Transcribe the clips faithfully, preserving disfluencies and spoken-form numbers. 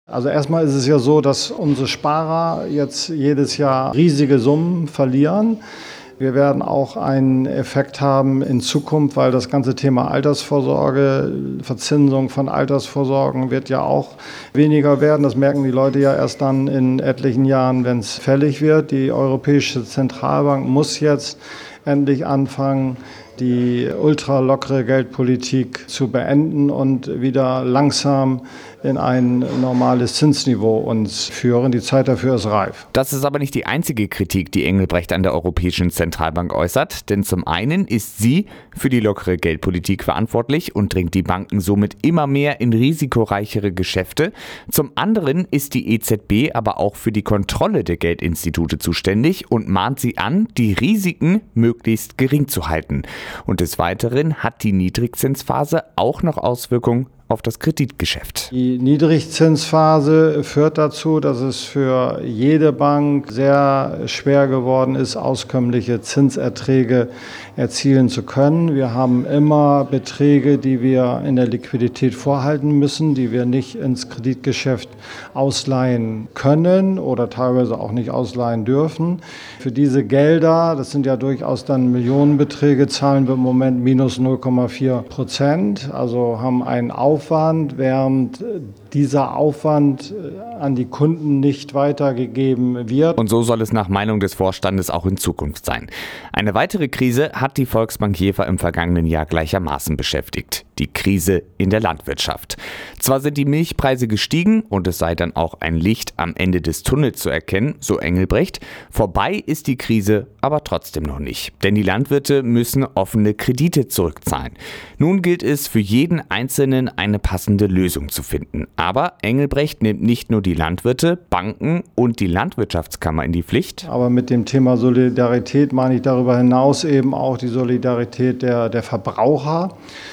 Also erstmal ist es ja so, dass unsere Sparer jetzt jedes Jahr riesige Summen verlieren. Wir werden auch einen Effekt haben in Zukunft, weil das ganze Thema Altersvorsorge, Verzinsung von Altersvorsorgen wird ja auch weniger werden. Das merken die Leute ja erst dann in etlichen Jahren, wenn es fällig wird. Die Europäische Zentralbank muss jetzt endlich anfangen, die ultralockere Geldpolitik zu beenden und wieder langsam in ein normales Zinsniveau uns führen. Die Zeit dafür ist reif. Das ist aber nicht die einzige Kritik, die Engelbrecht an der Europäischen Zentralbank äußert. Denn zum einen ist sie für die lockere Geldpolitik verantwortlich und drängt die Banken somit immer mehr in risikoreichere Geschäfte. Zum anderen ist die E Z B aber auch für die Kontrolle der Geldinstitute zuständig und mahnt sie an, die Risiken möglichst gering zu halten. Und des Weiteren hat die Niedrigzinsphase auch noch Auswirkungen auf das Kreditgeschäft. Die Niedrigzinsphase führt dazu, dass es für jede Bank sehr schwer geworden ist, auskömmliche Zinserträge erzielen zu können. Wir haben immer Beträge, die wir in der Liquidität vorhalten müssen, die wir nicht ins Kreditgeschäft ausleihen können oder teilweise auch nicht ausleihen dürfen. Für diese Gelder, das sind ja durchaus dann Millionenbeträge, zahlen wir im Moment minus null Komma vier Prozent, also haben einen Aufwand, während dieser Aufwand an die Kunden nicht weitergegeben wird. Und so soll es nach Meinung des Vorstandes auch in Zukunft sein. Eine weitere Krise hat die Volksbank Jever im vergangenen Jahr gleichermaßen beschäftigt. Die Krise in der Landwirtschaft. Zwar sind die Milchpreise gestiegen und es sei dann auch ein Licht am Ende des Tunnels zu erkennen, so Engelbrecht. Vorbei ist die Krise aber trotzdem noch nicht. Denn die Landwirte müssen offene Kredite zurückzahlen. Nun gilt es für jeden Einzelnen eine passende Lösung zu finden. Aber Engelbrecht nimmt nicht nur die Landwirte, Banken und die Landwirtschaftskammer in die Pflicht. Aber mit dem Thema Solidarität meine ich darüber hinaus eben auch die Solidarität der, der Verbraucher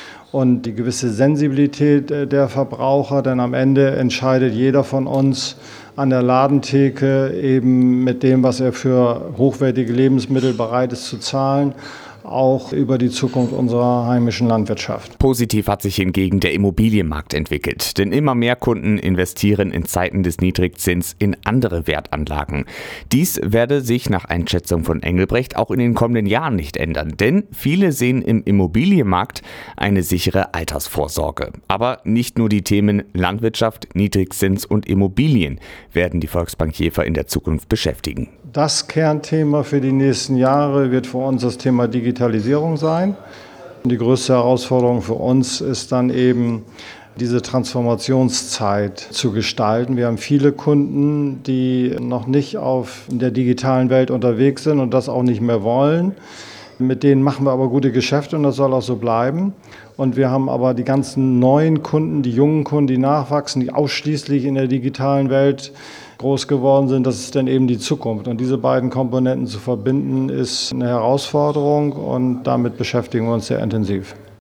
und die gewisse Sensibilität der Verbraucher, denn am Ende entscheidet jeder von uns an der Ladentheke eben mit dem, was er für hochwertige Lebensmittel bereit ist zu zahlen, auch über die Zukunft unserer heimischen Landwirtschaft. Positiv hat sich hingegen der Immobilienmarkt entwickelt, denn immer mehr Kunden investieren in Zeiten des Niedrigzins in andere Wertanlagen. Dies werde sich nach Einschätzung von Engelbrecht auch in den kommenden Jahren nicht ändern, denn viele sehen im Immobilienmarkt eine sichere Altersvorsorge. Aber nicht nur die Themen Landwirtschaft, Niedrigzins und Immobilien werden die Volksbank Jever in der Zukunft beschäftigen. Das Kernthema für die nächsten Jahre wird für uns das Thema Digitalisierung sein. Die größte Herausforderung für uns ist dann eben, diese Transformationszeit zu gestalten. Wir haben viele Kunden, die noch nicht auf in der digitalen Welt unterwegs sind und das auch nicht mehr wollen. Mit denen machen wir aber gute Geschäfte und das soll auch so bleiben. Und wir haben aber die ganzen neuen Kunden, die jungen Kunden, die nachwachsen, die ausschließlich in der digitalen Welt groß geworden sind. Das ist dann eben die Zukunft. Und diese beiden Komponenten zu verbinden, ist eine Herausforderung und damit beschäftigen wir uns sehr intensiv.